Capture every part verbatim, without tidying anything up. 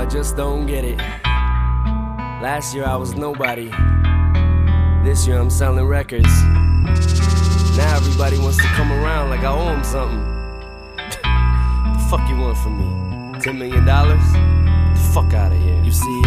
I just don't get it. Last year I was nobody. This year I'm selling records. Now everybody wants to come around like I owe them something. The fuck you want from me? Ten million dollars? The fuck out of here. You see,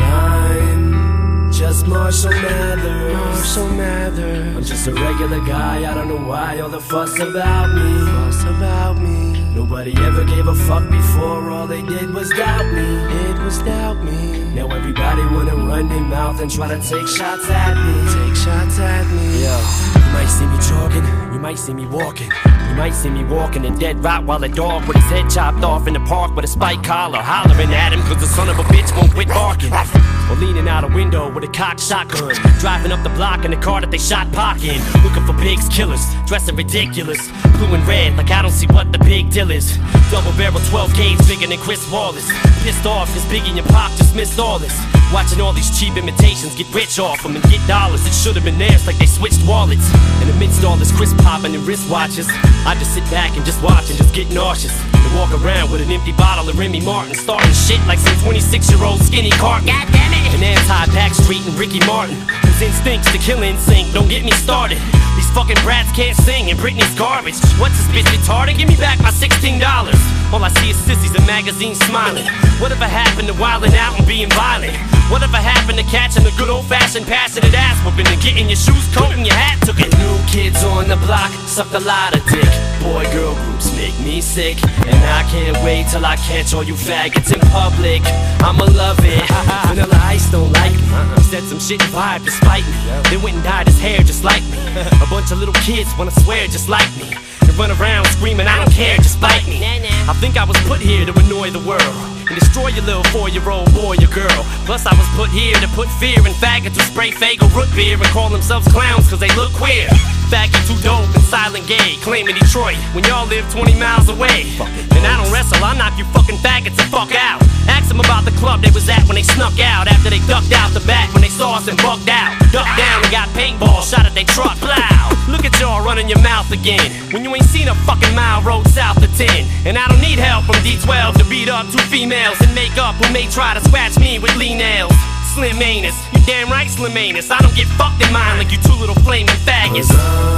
I'm just Marshall Mathers. Marshall Mathers. I'm just a regular guy. I don't know why all the fuss about me. Fuss about me. Nobody ever gave a fuck before. All they did was doubt me. It was doubt me. Now everybody wanna run their mouth and try to take shots at me. Take shots at me. Yo, you might see me jogging. You might see me walking. You might see me walking a dead Rottweiler dog with his head chopped off in the park with a spike collar, hollering at him cause the son of a bitch won't quit barking. Or leaning out a window with a cocked shotgun, driving up the block in the car that they shot Pac in, looking for pigs killers, dressing ridiculous, blue and red like I don't see what the big deal is. Double barrel twelve gauge bigger than Chris Wallace. Pissed off cause Biggie and Pac just missed all this. Watching all these cheap imitations get rich off them and get dollars. It should have been theirs like they switched wallets. And amidst all this crisp popping and wristwatches, I just sit back and just watch and just get nauseous. And walk around with an empty bottle of Remy Martin, starting shit like some twenty-six year old skinny Cartman. God damn it! And anti-Backstreet and Ricky Martin, whose instincts to kill in sync. Don't get me started. These fucking brats can't sing and Britney's garbage. What's this bitch retarded? Give me back my sixteen dollars. All I see is sissies in magazines smiling. Whatever happened to wilding out and being violent? Whatever happened to catching a good old-fashioned passionate ass whooping and getting your shoes coat and your hat took it? New kids on the block suck a lot of dick. Boy-girl groups make me sick, and I can't wait till I catch all you faggots in public. I'ma love it. Vanilla Ice don't like me. He said some shit and vibe to spite me. Then went and dyed his hair just like me. A bunch of little kids wanna swear just like me. They run around screaming I don't care, just bite me. I think I was put here to annoy the world and destroy your little four-year-old boy or girl. Plus I was put here to put fear in faggots who spray Faygo root beer and call themselves clowns cause they look queer. Faggot too dope and silent gay, claiming Detroit when y'all live twenty miles away. And I don't wrestle, I knock you fucking faggots the fuck out. Ask them about the club they was at when they snuck out, after they ducked out the back when they saw us and bugged out. Ducked down and got paintball shot at they truck. Plow. Look at y'all running your mouth again when you ain't seen a fucking mile road south of ten. And I don't need help from D twelve to beat up two females in makeup who may try to scratch me with Lee nails. Slim anus, you damn right Slim anus. I don't get fucked in mine like you two little flaming faggots.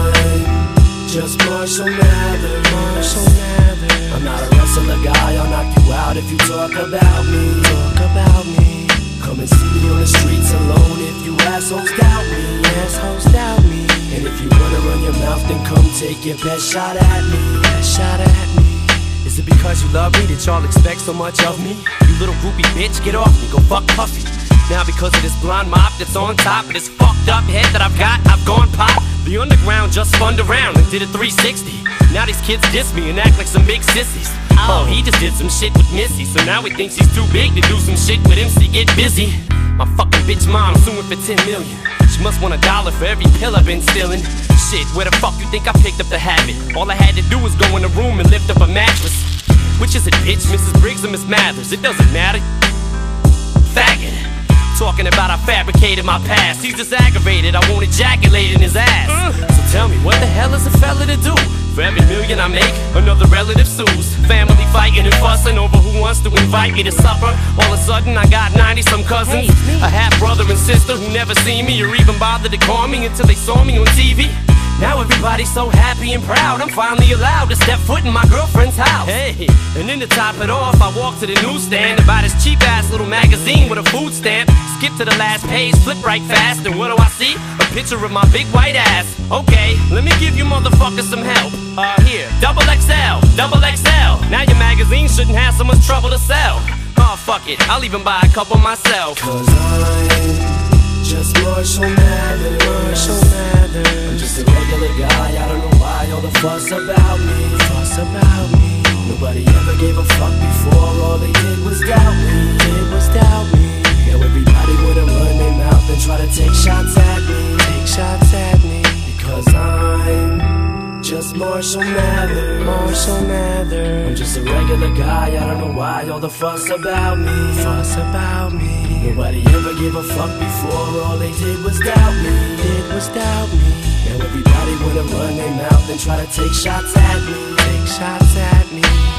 I'm just Marshall Mathers. Marshall Mathers. I'm not a wrestler guy, I'll knock you out if you talk about me. Talk about me. Come and see me on the streets alone if you assholes doubt me. Assholes doubt me. And if you wanna run your mouth, then come take your best shot at me. Best shot at me. Is it because you love me that y'all expect so much of me? You little groupie bitch, get off me, go fuck Puffy. Now because of this blonde mop that's on top of this fucked up head that I've got, I've gone pop. The underground just spun around and did a three sixty. Now these kids diss me and act like some big sissies. Oh, he just did some shit with Missy, so now he thinks he's too big to do some shit with M C. Get busy. My fucking bitch mom suing for ten million. She must want a dollar for every pill I've been stealing. Shit, where the fuck you think I picked up the habit? All I had to do was go in the room and lift up a mattress. Which is it, bitch? Missus Briggs or Miss Mathers? It doesn't matter. Faggot. Talking about I fabricated my past. He's just aggravated, I won't ejaculate in his ass. uh. So tell me, what the hell is a fella to do? For every million I make, another relative sues. Family fighting and fussing over who wants to invite me to supper. All of a sudden I got ninety some cousins, hey, a half brother and sister who never seen me or even bothered to call me until they saw me on T V. Now everybody's so happy and proud, I'm finally allowed to step foot in my girlfriend's house. Hey, and then to top it off, I walk to the newsstand and buy this cheap-ass little magazine with a food stamp. Skip to the last page, flip right fast, and what do I see? A picture of my big white ass. Okay, let me give you motherfuckers some help. Uh, here, double X L, double X L. Now your magazine shouldn't have so much trouble to sell. Oh, fuck it, I'll even buy a couple myself. Cause I'm just Marshall Mathers. Marshall Mathers. I'm just a regular guy, I don't know why all the fuss about me. Fuss about me. Nobody ever gave a fuck before, all they did was doubt me. Did was doubt me. Now everybody wanna run their mouth and try to take shots at me. Take shots at me. Because I'm just Marshall Mathers. Marshall Mathers. I'm just a regular guy, I don't know why all the fuss about me. Fuss about me. Nobody ever gave a fuck before, all they did was doubt me. Did was doubt me. Now everybody wanna run their mouth and try to take shots at me. Take shots at me.